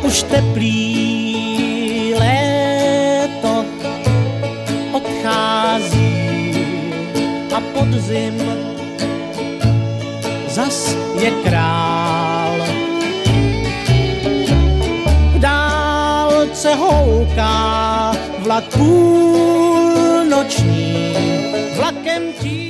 už teplý léto odchází a podzim zas je král. V dálce houká vlak půlnoční, vlakem tí